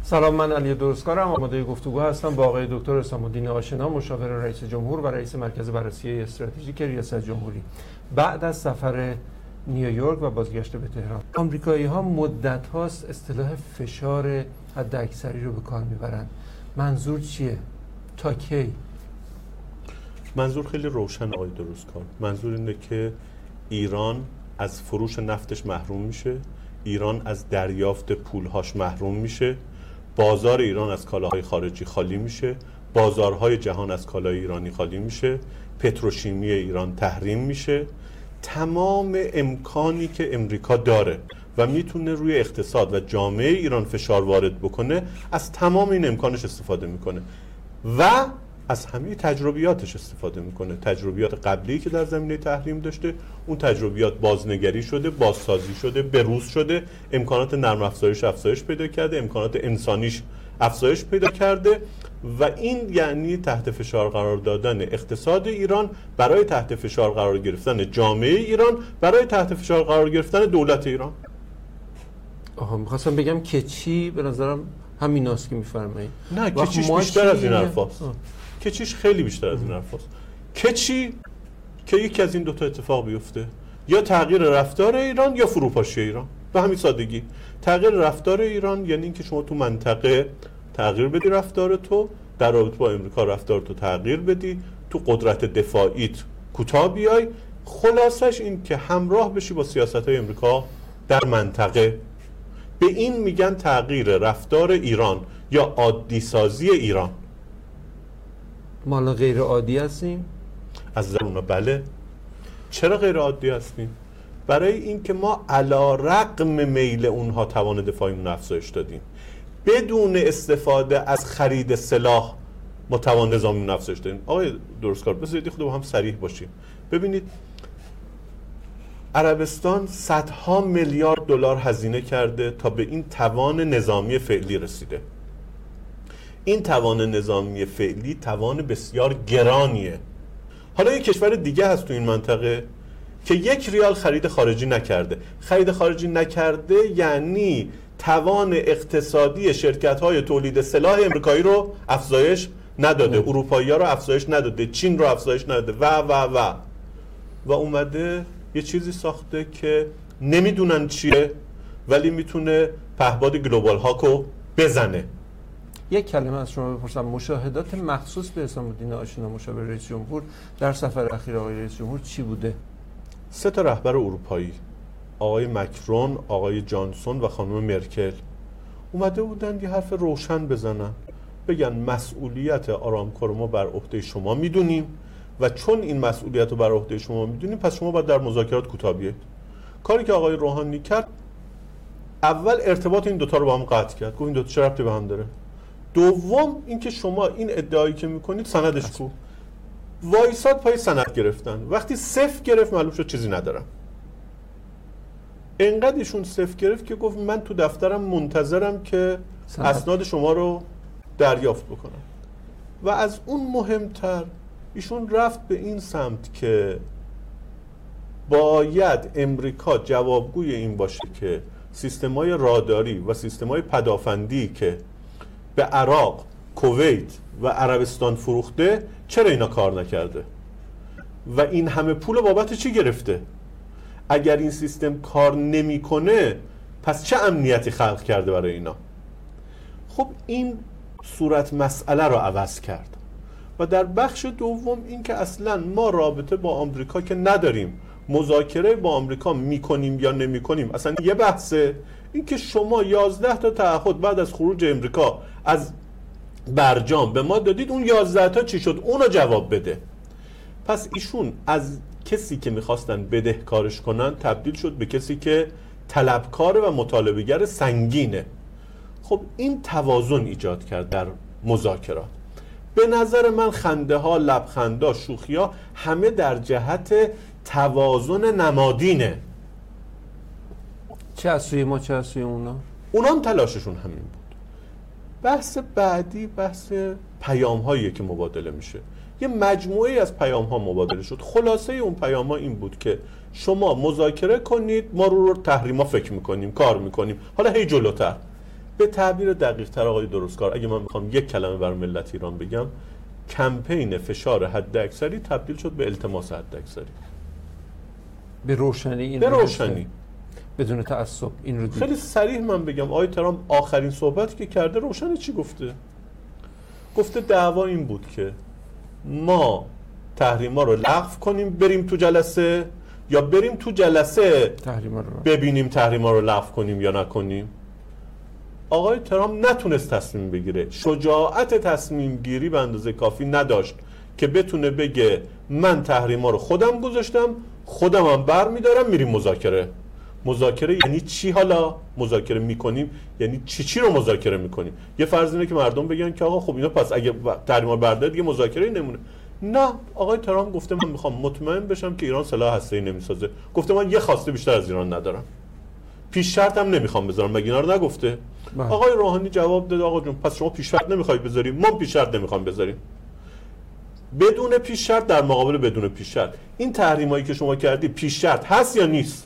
سلام، من علی درستکارم. آماده گفتگو هستم با آقای دکتر حسام الدین آشنا، مشاور رئیس جمهور و رئیس مرکز بررسی استراتژیک ریاست جمهوری. بعد از سفر نیویورک و بازگشت به تهران، آمریکایی‌ها مدت هاست اصطلاح فشار حداکثری رو به کار میبرند. منظور چیه؟ تا کی؟ منظور خیلی روشن آقای درستکار. منظور اینه که ایران از فروش نفتش محروم میشه، ایران از دریافت پولهاش محروم میشه، بازار ایران از کالاهای خارجی خالی میشه، بازارهای جهان از کالای ایرانی خالی میشه، پتروشیمی ایران تحریم میشه. تمام امکانی که امریکا داره و میتونه روی اقتصاد و جامعه ایران فشار وارد بکنه، از تمام این امکانش استفاده میکنه و از همه تجربیاتش استفاده میکنه. تجربیات قبلی که در زمینه تحریم داشته، اون تجربیات بازنگری شده، بازسازی شده، بروز شده، امکانات نرم افزایش پیدا کرده، امکانات انسانیش افزایش پیدا کرده و این یعنی تحت فشار قرار دادن اقتصاد ایران برای تحت فشار قرار گرفتن جامعه ایران، برای تحت فشار قرار گرفتن دولت ایران. میخواستم بگم که چی، به نظرم همیناست که میفرمایید. نه، کچیش بیشتر از این حرفاست. کچیش خیلی بیشتر از این حرفاست. کچی که یکی از این دوتا اتفاق بیفته، یا تغییر رفتار ایران یا فروپاشی ایران. به همین سادگی. تغییر رفتار ایران یعنی اینکه شما تو منطقه تغییر بدی رفتار تو، در رابطه با امریکا رفتار تو تغییر بدی، تو قدرت دفاعیت کوتاه بیای. خلاصش این که همراه بشی با سیاست‌های امریکا در منطقه. به این میگن تغییر رفتار ایران یا عادی سازی ایران. ما غیر عادی هستیم؟ از نظر اونا بله. چرا غیر عادی هستیم؟ برای اینکه ما علی رغم میل اونها توان دفاعیمون افزایش دادیم. بدون استفاده از خرید سلاح ما توان نظامیمون افزایش دادیم. آقای درستکار، بذارید خود با هم صریح باشیم. ببینید، عربستان صدها میلیارد دلار هزینه کرده تا به این توان نظامی فعلی رسیده. این توان نظامی فعلی توان بسیار گرانیه. حالا یک کشور دیگه هست تو این منطقه که 1 ریال خرید خارجی نکرده. خرید خارجی نکرده یعنی توان اقتصادی شرکت‌های تولید سلاح امریکایی رو افزایش نداده، اروپایی‌ها رو افزایش نداده، چین رو افزایش نداده و اومده یه چیزی ساخته که نمیدونن چیه ولی میتونه پهباد گلوبال هاکو بزنه. یک کلمه از شما بپرسم، مشاهدات مخصوص به حسام الدین آشنا، مشاور رئیس جمهور، در سفر اخیر آقای رئیس جمهور چی بوده؟ 3 تا رهبر اروپایی، آقای مکرون، آقای جانسون و خانم مرکل، اومده بودن یه حرف روشن بزنن، بگن مسئولیت آرامکو رو ما بر عهده شما میدونیم و چون این مسئولیت رو بر عهده شما میدونیم پس شما باید در مذاکرات کوتاه بیایید. کاری که آقای روحانی کرد، اول ارتباط این دوتا رو با هم قطع کرد، گفت این دوتا چه ربطی به هم داره. دوم اینکه شما این ادعایی که میکنید سندش کو؟ وایساد پای سند گرفتن. وقتی صفر گرفت معلوم شد چیزی ندارم. انقدر ایشون صفر گرفت که گفت من تو دفترم منتظرم که اسناد شما رو دریافت بکنم. و از اون مهمتر ایشون رفت به این سمت که باید امریکا جوابگوی این باشه که سیستم‌های راداری و سیستم‌های پدافندی که به عراق، کویت و عربستان فروخته چرا اینا کار نکرده و این همه پول بابت چی گرفته؟ اگر این سیستم کار نمیکنه پس چه امنیتی خلق کرده برای اینا؟ خب این صورت مسئله رو عوض کرد. و در بخش دوم این که اصلا ما رابطه با آمریکا که نداریم، مذاکره با آمریکا میکنیم یا نمیکنیم اصلا یه بحثه. این که شما 11 تا تعهد بعد از خروج امریکا از برجام به ما دادید، اون 11 تا چی شد؟ اونو جواب بده. پس ایشون از کسی که میخواستن بدهکارش کنن تبدیل شد به کسی که طلبکار و مطالبه‌گر سنگینه. خب این توازن ایجاد کرد در مذاکرات. به نظر من خنده ها، لبخنده ها، شوخی ها همه در جهت توازن نمادینه. چه از سوی ما چه از سوی اونا؟ اونا هم تلاششون همین بود. بحث بعدی بحث پیام هایی که مبادله میشه. یه مجموعه از پیام ها مبادله شد. خلاصه اون پیام ها این بود که شما مذاکره کنید، ما رو تحریما فکر میکنیم، کار میکنیم. حالا هی جلوتر به تعبیر دقیق تر آقای درستکار، اگه من بخوام یک کلمه بر ملت ایران بگم، کمپین فشار حداکثری تبدیل شد به التماس حداکثری. به روشنی این به روشنی، بدون تعصب این رو دید. خیلی صریح من بگم آقای ترامپ آخرین صحبتی که کرده روشن چی گفته؟ گفته دعوا این بود که ما تحریما رو لغو کنیم بریم تو جلسه، یا بریم تو جلسه تحریما رو ببینیم تحریما رو لغو کنیم یا نکنیم. آقای ترامپ نتونست تصمیم بگیره، شجاعت تصمیم گیری به اندازه کافی نداشت که بتونه بگه من تحریما رو خودم گذاشتم، خودم هم برمیدارم میریم مذاکره. مذاکره یعنی چی؟ حالا مذاکره میکنیم یعنی چی رو مذاکره میکنیم؟ یه فرض اینه که مردم بگن که آقا خب اینا پس اگه تحریما رو برداره دیگه مذاکره نمونه. نه، آقای ترامپ گفته من میخوام مطمئن بشم که ایران سلاح هسته‌ای نمیسازه. گفته من یه خواسته بیشتر از ایران ندارم، پیش شرط هم نمیخوام بذارم. مگه اینا رو نگفته؟ آقای روحانی جواب داد آقا جون پس شما پیش شرط نمیخوای بذاریم، ما پیش شرط نمیخوام بذاریم. بدون پیش شرط در مقابل بدون پیش شرط. این تحریمایی که شما کردی پیش شرط هست یا نیست؟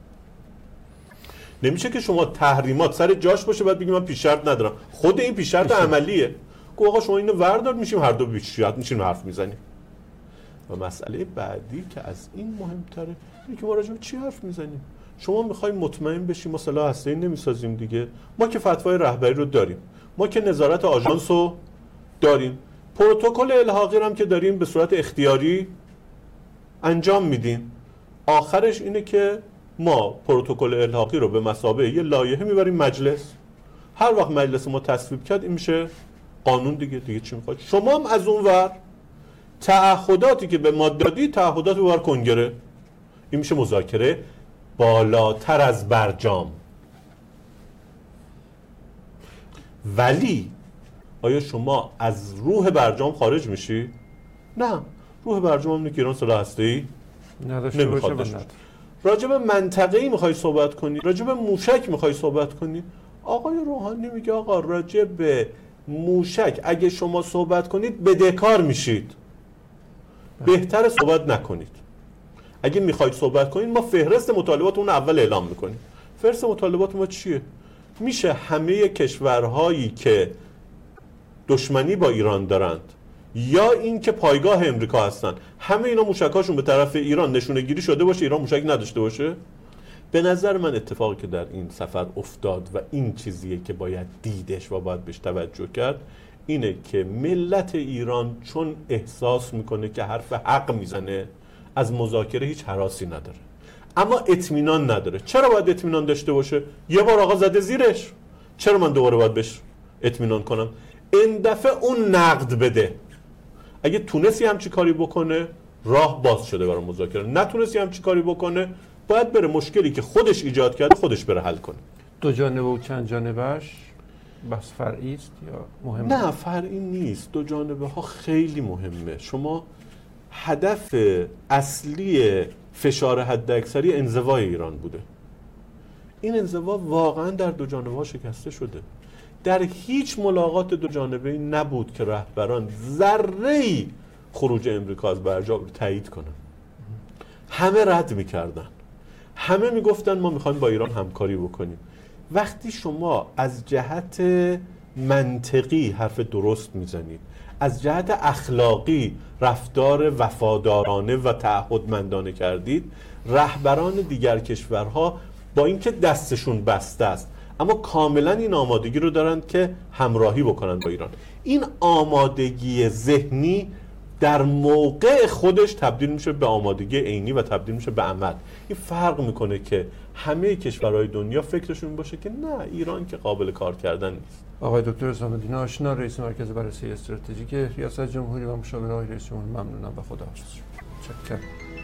نمیشه که شما تحریمات سر جاش باشه بعد بگی من پیش شرط ندارم. خود این پیش شرط عملیه. گفت آقا شما اینو وردار، میشیم هر دو پیش شرط میشیم حرف میزنیم. و مسئله بعدی که از این مهمتره اینه که ما راجع به چی حرف میزنیم؟ شما میخوایم مطمئن بشیم ما سلاح هسته‌ای نمیسازیم دیگه. ما که فتوای رهبری رو داریم، ما که نظارت آژانس رو داریم، پروتکل الحاقی رو هم که داریم به صورت اختیاری انجام میدیم. آخرش اینه که ما پروتکل الحاقی رو به مثابه یه لایحه میبریم مجلس. هر وقت مجلس ما تصویب کرد این میشه قانون دیگه چی میخواد؟ شما هم از اون ور تعهداتی که به ما دادی تعهدات ببر کنگره. این میشه مذاکره بالاتر از برجام. ولی آیا شما از روح برجام خارج میشی؟ نه، روح برجام اینه که ایران سلاح هسته‌ای نمیخواد داشته باشه. راجع به منطقه‌ای میخوای صحبت کنی، راجع به موشک میخوای صحبت کنی. آقای روحانی میگه آقا راجع به موشک اگه شما صحبت کنید بدهکار میشید، بهتر صحبت نکنید. اگه میخواید صحبت کنید ما فهرست مطالبات اون اول اعلام میکنیم. فهرست مطالبات ما چیه؟ میشه همه کشورهایی که دشمنی با ایران دارند یا این که پایگاه امریکا هستن همه اینا موشکاشون به طرف ایران نشونه گیری شده باشه، ایران موشک نداشته باشه؟ به نظر من اتفاقی که در این سفر افتاد و این چیزیه که باید دیدش و باید بهش توجه کرد اینه که ملت ایران چون احساس میکنه که حرف حق میزنه از مذاکره هیچ هراسی نداره، اما اطمینان نداره. چرا باید اطمینان داشته باشه؟ یه بار آقا زده زیرش، چرا من دوباره باید بهش اطمینان کنم؟ این دفعه اون نقد بده. اگه تونستی همچی کاری بکنه راه باز شده برای مذاکره، نتونستی همچی کاری بکنه باید بره مشکلی که خودش ایجاد کرده خودش بره حل کنه. دو جانبه و چند جانبهش بس فرعی است یا مهمه؟ نه فرعی نیست، دو جانبه ها خیلی مهمه. شما هدف اصلی فشار حداکثری انزوای ایران بوده. این انزوا واقعا در دو جانبه ها شکسته شده. در هیچ ملاقات دو جانبه‌ای نبود که رهبران ذره‌ای خروج امریکا از برجام رو تایید کنن. همه رد می‌کردن. همه میگفتن ما میخوایم با ایران همکاری بکنیم. وقتی شما از جهت منطقی حرف درست میزنید، از جهت اخلاقی رفتار وفادارانه و تعهدمندانه کردید، رهبران دیگر کشورها با اینکه دستشون بسته است اما کاملا این آمادگی رو دارند که همراهی بکنن با ایران. این آمادگی ذهنی در موقع خودش تبدیل میشه به آمادگی عینی و تبدیل میشه به عمل. این فرق میکنه که همه کشورهای دنیا فکرشون باشه که نه ایران که قابل کار کردن نیست. آقای دکتر حسام الدین آشنا، رئیس مرکز بررسی استراتژیک ریاست جمهوری و مشاور آقای رئیس جمهور، ممنونم و خداحافظ. متشکرم.